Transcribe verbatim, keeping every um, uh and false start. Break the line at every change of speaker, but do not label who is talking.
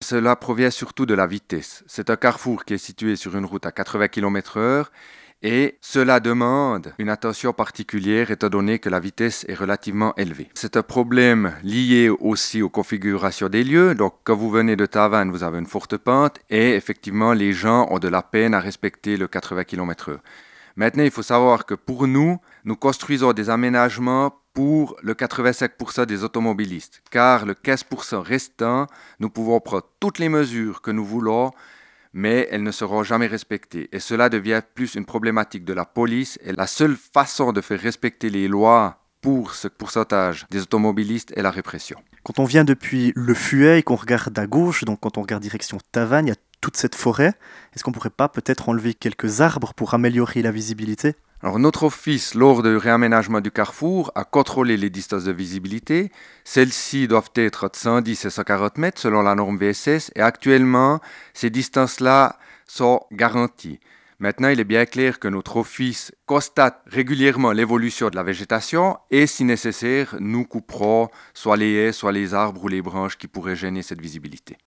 cela provient surtout de la vitesse. C'est un carrefour qui est situé sur une route à quatre-vingts kilomètres heure et cela demande une attention particulière étant donné que la vitesse est relativement élevée. C'est un problème lié aussi aux configurations des lieux. Donc quand vous venez de Tavannes, vous avez une forte pente et effectivement les gens ont de la peine à respecter le quatre-vingts kilomètres heure. Maintenant, il faut savoir que pour nous, nous construisons des aménagements pour le quatre-vingt-cinq pour cent des automobilistes, car le quinze pour cent restant, nous pouvons prendre toutes les mesures que nous voulons, mais elles ne seront jamais respectées. Et cela devient plus une problématique de la police, et la seule façon de faire respecter les lois pour ce pourcentage des automobilistes est la répression.
Quand on vient depuis le Fuet et qu'on regarde à gauche, donc quand on regarde direction Tavannes, il y a toute cette forêt. Est-ce qu'on ne pourrait pas peut-être enlever quelques arbres pour améliorer la visibilité ?
Alors, notre office, lors du réaménagement du carrefour, a contrôlé les distances de visibilité. Celles-ci doivent être entre cent dix et cent quarante mètres selon la norme V S S et actuellement, ces distances-là sont garanties. Maintenant, il est bien clair que notre office constate régulièrement l'évolution de la végétation et, si nécessaire, nous couperons soit les haies, soit les arbres ou les branches qui pourraient gêner cette visibilité.